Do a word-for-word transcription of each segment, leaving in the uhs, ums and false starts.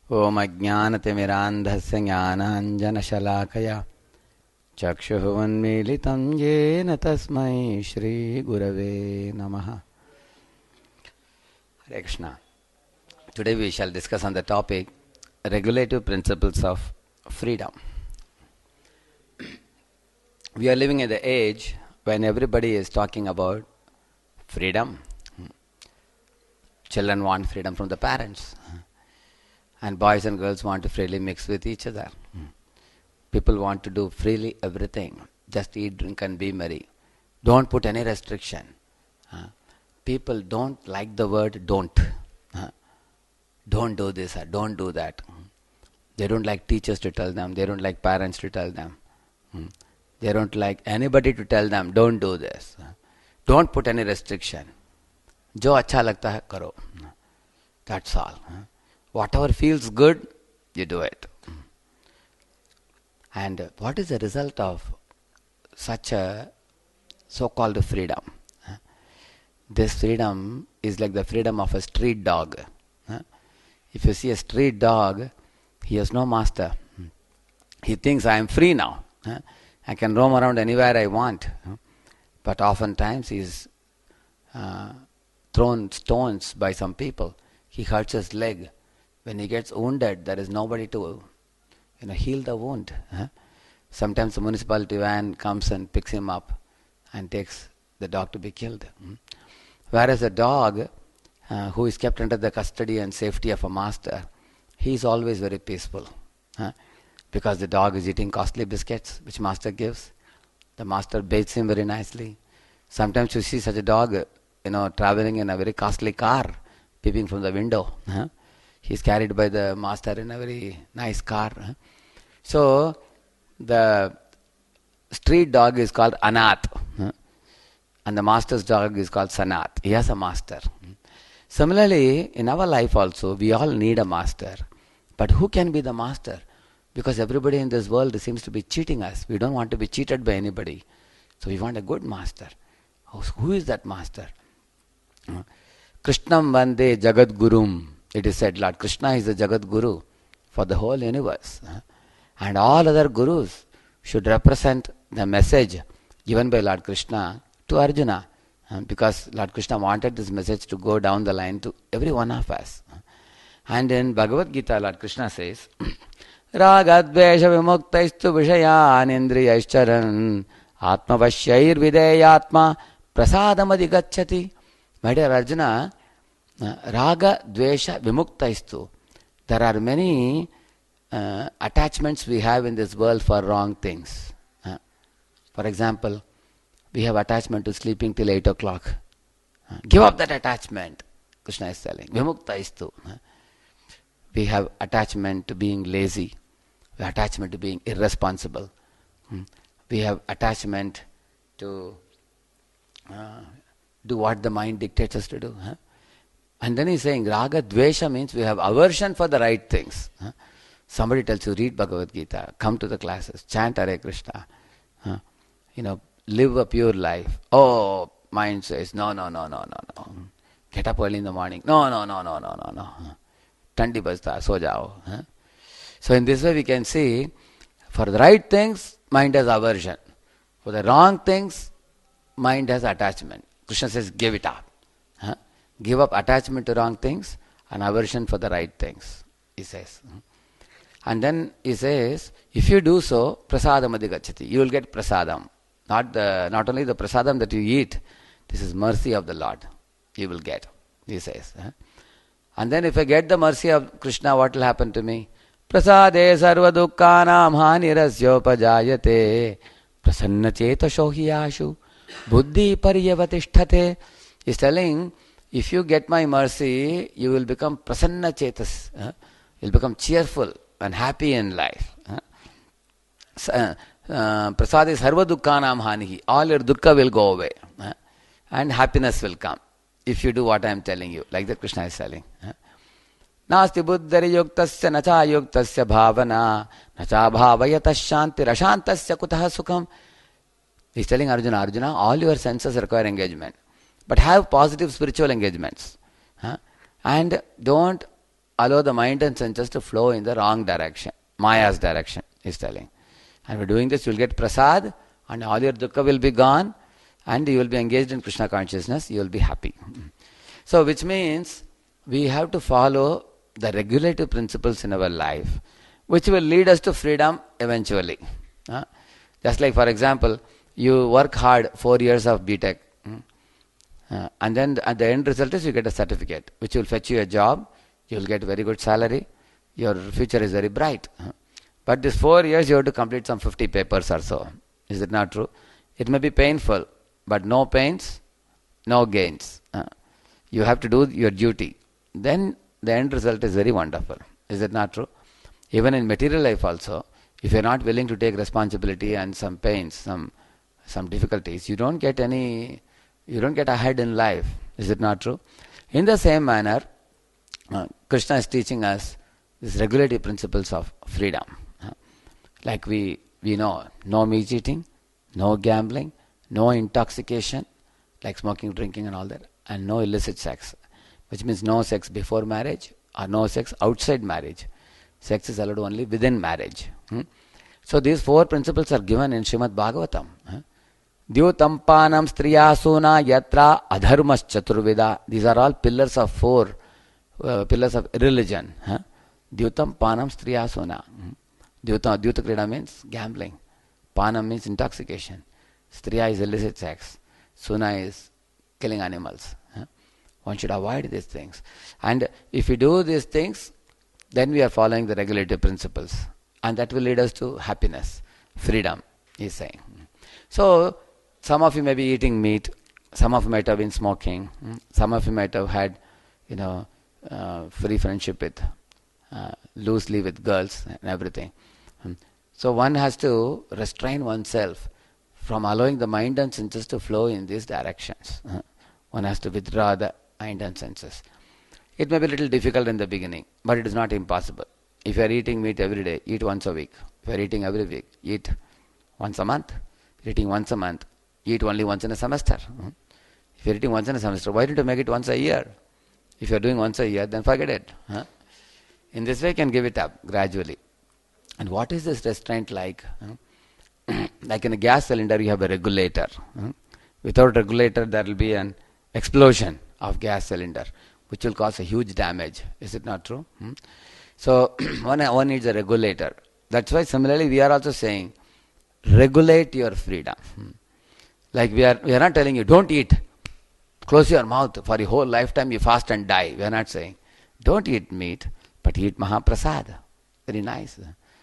Om Ajnanatimirandhasya Jnananjanashalakaya Chakshuhuvanmilitam Yena Tasmai Shri Gurave Namaha. Hare Krishna. Today we shall discuss on the topic regulative principles of freedom. We are living in the age when everybody is talking about freedom. Children want freedom from the parents. And boys and girls want to freely mix with each other. People want to do freely everything. Just eat, drink and be merry. Don't put any restriction. People don't like the word don't. Don't do this or don't do that. They don't like teachers to tell them. They don't like parents to tell them. They don't like anybody to tell them, don't do this. Don't put any restriction. Jo acha lagta hai, karo. That's all. Whatever feels good, you do it. And what is the result of such a so-called freedom? This freedom is like the freedom of a street dog. If you see a street dog, he has no master. He thinks, I am free now. I can roam around anywhere I want. But oftentimes he is uh, thrown stones by some people. He hurts his leg. When he gets wounded, there is nobody to you know, heal the wound. Huh? Sometimes the municipality van comes and picks him up and takes the dog to be killed. Hmm? Whereas a dog uh, who is kept under the custody and safety of a master, he is always very peaceful. Huh? Because the dog is eating costly biscuits which master gives. The master bathes him very nicely. Sometimes you see such a dog you know, traveling in a very costly car, peeping from the window. Huh? He is carried by the master in a very nice car. So, the street dog is called Anath. And the master's dog is called Sanath. He has a master. Similarly, in our life also, we all need a master. But who can be the master? Because everybody in this world seems to be cheating us. We don't want to be cheated by anybody. So we want a good master. Who is that master? Krishnam Vande Jagat Gurum. It is said Lord Krishna is the Jagat Guru for the whole universe. And all other gurus should represent the message given by Lord Krishna to Arjuna. Because Lord Krishna wanted this message to go down the line to every one of us. And in Bhagavad Gita, Lord Krishna says, Ragadvesha vimuktaistu vishayan indriyaischaran atmavashyair videyatma prasadamadi gacchati. My dear Arjuna, Raga, Dvesha, Vimuktaistu. There are many uh, attachments we have in this world for wrong things. Uh, for example, we have attachment to sleeping till eight o'clock. Uh, give up that attachment, Krishna is telling. Vimuktaistu. Uh, we have attachment to being lazy. We have attachment to being irresponsible. Hmm. We have attachment to uh, do what the mind dictates us to do. Huh? And then he's saying, Raga Dvesha means we have aversion for the right things. Huh? Somebody tells you, read Bhagavad Gita, come to the classes, chant Hare Krishna, huh? you know, live a pure life. Oh, mind says, no, no, no, no, no, no. Get up early in the morning. No, no, no, no, no, no, no. Tandi bajta, so jao. Huh? So in this way we can see, for the right things, mind has aversion. For the wrong things, mind has attachment. Krishna says, give it up. Huh? Give up attachment to wrong things and aversion for the right things, he says. And then he says, if you do so, prasadam adhigacchati. You will get prasadam. Not the not only the prasadam that you eat, this is mercy of the Lord. You will get, he says. And then if I get the mercy of Krishna, what will happen to me? Prasade sarva dukkhanam hanirasyopajayate prasanna cheta shohiyashu buddhi paryavatishthate. He's telling, if you get my mercy, you will become prasanna chetas. Uh, you'll become cheerful and happy in life. Uh, uh, Prasade sarva dukkhanam hanihi. All your dukkha will go away. Uh, and happiness will come. If you do what I am telling you. Like that Krishna is telling. Uh, Nasti buddhari yuktasya nacha yuktasya bhavana nacha bhavayatas shanti rashantasya kutaha sukham. He's telling Arjuna, Arjuna, all your senses require engagement. But have positive spiritual engagements. Huh? And don't allow the mind and senses to flow in the wrong direction, Maya's direction, he's telling. And by doing this, you will get prasad, and all your dukkha will be gone, and you will be engaged in Krishna consciousness, you will be happy. So, which means we have to follow the regulative principles in our life, which will lead us to freedom eventually. Uh, just like, for example, you work hard four years of B Tech, uh, and then at the end result is you get a certificate, which will fetch you a job, you will get very good salary, your future is very bright. Uh, but this four years you have to complete some fifty papers or so. Is it not true? It may be painful, but no pains, no gains. Uh, you have to do your duty. Then the end result is very wonderful. Is it not true? Even in material life also, if you are not willing to take responsibility and some pains, some some difficulties, you don't get any, you don't get ahead in life. Is it not true? In the same manner, uh, Krishna is teaching us these regulative principles of freedom. Uh, like we we know, no meat eating, no gambling, no intoxication, like smoking, drinking and all that, and no illicit sex, which means no sex before marriage or no sex outside marriage. Sex is allowed only within marriage. Hmm? So these four principles are given in Srimad Bhagavatam. Huh? Dyutampanam striyasuna yatra adharmas chaturveda. These are all pillars of four, uh, pillars of religion. Huh? Dyutampanam striyasuna. Hmm? Dyuta, Dyuta krida means gambling. Panam means intoxication. Striya is illicit sex. Suna is killing animals. Huh? One should avoid these things. And if we do these things, then we are following the regulative principles. And that will lead us to happiness, freedom, he is saying. So, some of you may be eating meat, some of you might have been smoking, some of you might have had, you know, uh, free friendship with, uh, loosely with girls and everything. So, one has to restrain oneself from allowing the mind and senses to flow in these directions. One has to withdraw the mind and senses. It may be a little difficult in the beginning, but it is not impossible. If you are eating meat every day, eat once a week. If you are eating every week, eat once a month. If you are eating once a month, eat only once in a semester. If you are eating once in a semester, why don't you make it once a year? If you are doing once a year, then forget it. Huh? In this way, you can give it up gradually. And what is this restraint like? Like in a gas cylinder, you have a regulator. Without regulator, there will be an explosion of gas cylinder, which will cause a huge damage. Is it not true? Hmm? So, one, one needs a regulator. That's why similarly we are also saying, regulate your freedom. Hmm. Like we are, we are not telling you, don't eat. Close your mouth. For your whole lifetime you fast and die. We are not saying, don't eat meat, but eat Mahaprasad. Very nice.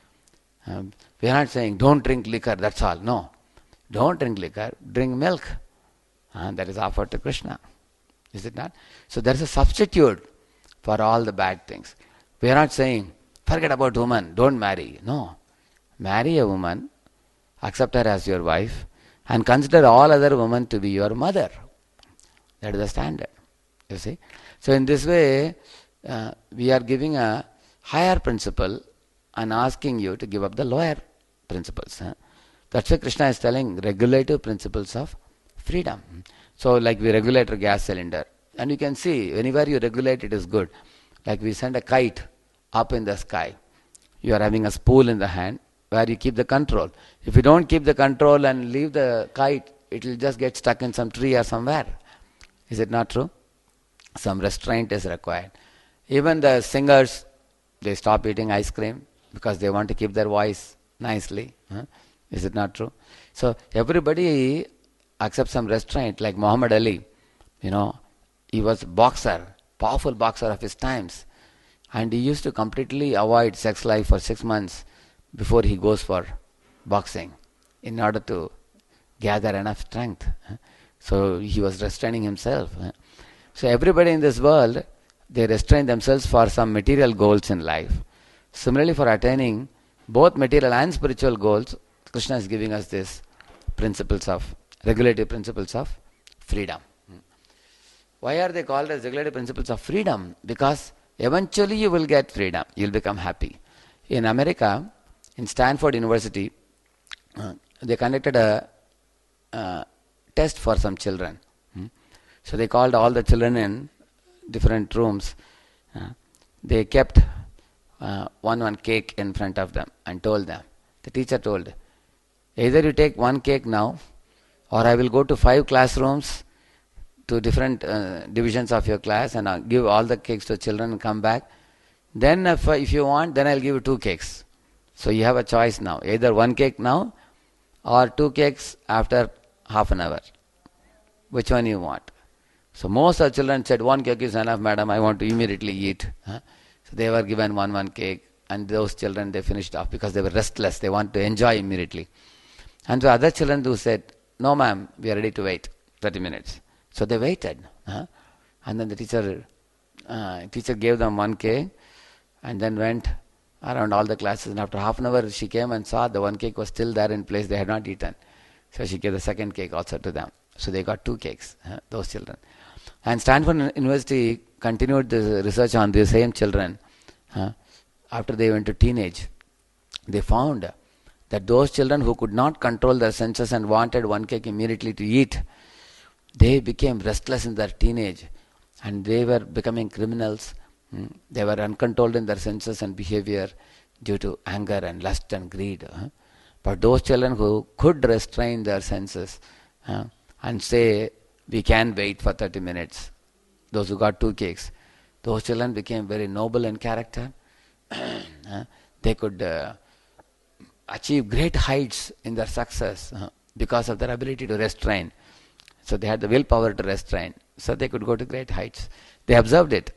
Um, we are not saying, don't drink liquor, that's all. No. Don't drink liquor, drink milk. And that is offered to Krishna. Is it not? So there is a substitute for all the bad things. We are not saying, forget about woman, don't marry. No. Marry a woman, accept her as your wife, and consider all other women to be your mother. That is the standard. You see? So in this way, uh, we are giving a higher principle and asking you to give up the lower principles. Huh? That's why Krishna is telling regulative principles of freedom. So like we regulate a gas cylinder. And you can see, anywhere you regulate, it is good. Like we send a kite up in the sky. You are having a spool in the hand where you keep the control. If you don't keep the control and leave the kite, it will just get stuck in some tree or somewhere. Is it not true? Some restraint is required. Even the singers, they stop eating ice cream because they want to keep their voice nicely. Huh? Is it not true? So everybody accepts some restraint, like Muhammad Ali. You know, he was a boxer, powerful boxer of his times. And he used to completely avoid sex life for six months before he goes for boxing in order to gather enough strength. So he was restraining himself. So everybody in this world, they restrain themselves for some material goals in life. Similarly, for attaining both material and spiritual goals, Krishna is giving us these principles of, regulative principles of freedom. Why are they called as regulative principles of freedom? Because eventually you will get freedom. You will become happy. In America, in Stanford University, uh, they conducted a uh, test for some children. Hmm? So they called all the children in different rooms. Uh, they kept uh, one one cake in front of them and told them. The teacher told, either you take one cake now, or I will go to five classrooms to different uh, divisions of your class and I'll give all the cakes to children and come back. Then if, uh, if you want, then I'll give you two cakes. So you have a choice now, either one cake now or two cakes after half an hour. Which one you want? So most of the children said, one cake is enough, madam, I want to immediately eat. Huh? So they were given one one cake, and those children, they finished off because they were restless. They want to enjoy immediately. And the other children who said, no ma'am, we are ready to wait thirty minutes. So they waited. Huh? And then the teacher, uh, teacher gave them one cake and then went around all the classes. And after half an hour, she came and saw the one cake was still there in place. They had not eaten. So she gave the second cake also to them. So they got two cakes, huh, those children. And Stanford University continued the research on the same children. Huh? After they went to teenage, they found that those children who could not control their senses and wanted one cake immediately to eat, they became restless in their teenage and they were becoming criminals. Hmm? They were uncontrolled in their senses and behavior due to anger and lust and greed. Huh? But those children who could restrain their senses uh, and say, we can wait for thirty minutes, those who got two cakes, those children became very noble in character. uh, they could uh, achieve great heights in their success uh, because of their ability to restrain. So they had the willpower to restrain. So they could go to great heights. They observed it.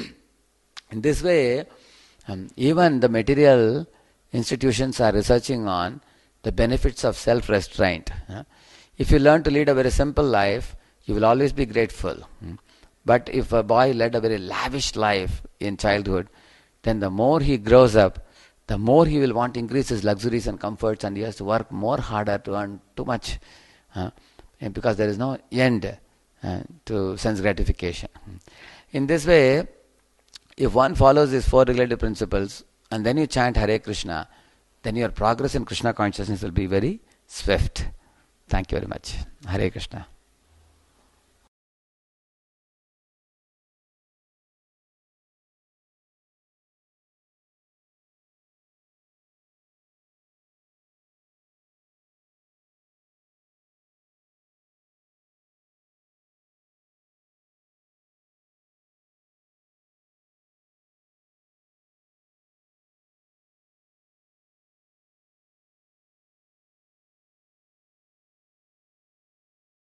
In this way, um, even the material institutions are researching on the benefits of self-restraint. Uh, if you learn to lead a very simple life, you will always be grateful. Mm. But if a boy led a very lavish life in childhood, then the more he grows up, the more he will want to increase his luxuries and comforts, and he has to work more harder to earn too much. Uh, and because there is no end uh, to sense gratification. In this way, if one follows these four regulative principles, and then you chant Hare Krishna, then your progress in Krishna consciousness will be very swift. Thank you very much. Hare Krishna.